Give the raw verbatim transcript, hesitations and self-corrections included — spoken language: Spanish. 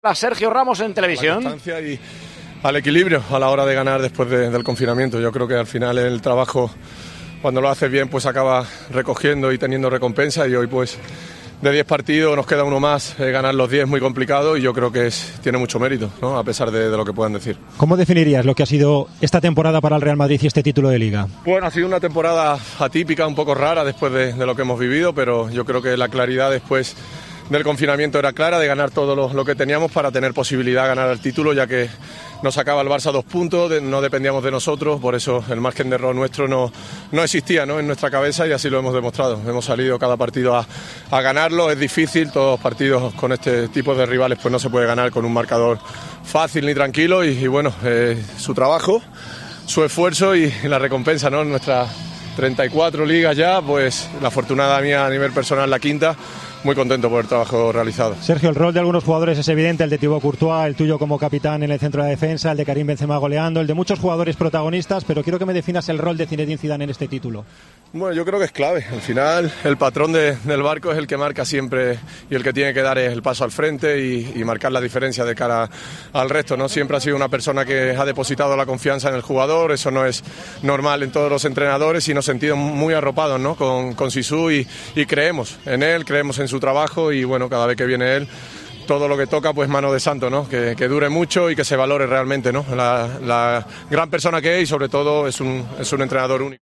A Sergio Ramos en televisión. La constancia y al equilibrio a la hora de ganar después de, del confinamiento. Yo creo que al final el trabajo, cuando lo haces bien, pues acaba recogiendo y teniendo recompensa, y hoy pues de diez partidos nos queda uno más. Eh, ganar los diez es muy complicado y yo creo que es, tiene mucho mérito, ¿no? A pesar de, de lo que puedan decir. ¿Cómo definirías lo que ha sido esta temporada para el Real Madrid y este título de Liga? Bueno, ha sido una temporada atípica, un poco rara después de, de lo que hemos vivido, pero yo creo que la claridad después del confinamiento era clara, de ganar todo lo, lo que teníamos para tener posibilidad de ganar el título, ya que nos sacaba el Barça dos puntos, de, no dependíamos de nosotros, por eso el margen de error nuestro no, no existía, ¿no?, en nuestra cabeza, y así lo hemos demostrado. Hemos salido cada partido a, a ganarlo, es difícil, todos los partidos con este tipo de rivales pues no se puede ganar con un marcador fácil ni tranquilo, y, y bueno, eh, su trabajo, su esfuerzo y la recompensa, ¿no?, en nuestras treinta y cuatro ligas ya, pues la afortunada mía a nivel personal la quinta. Muy contento por el trabajo realizado. Sergio, el rol de algunos jugadores es evidente, el de Thibaut Courtois, el tuyo como capitán en el centro de defensa, el de Karim Benzema goleando, el de muchos jugadores protagonistas, pero quiero que me definas el rol de Zinedine Zidane en este título. Bueno, yo creo que es clave. Al final, el patrón de, del barco es el que marca siempre, y el que tiene que dar es el paso al frente y, y marcar la diferencia de cara al resto, ¿no? Siempre ha sido una persona que ha depositado la confianza en el jugador. Eso no es normal en todos los entrenadores, y nos sentimos muy arropados, ¿no?, con, con Zizou, y, y creemos en él, creemos en su trabajo, y bueno, cada vez que viene él, todo lo que toca, pues mano de santo, ¿no? Que, que dure mucho y que se valore realmente, ¿no? La, la gran persona que es, y sobre todo es un, es un entrenador único.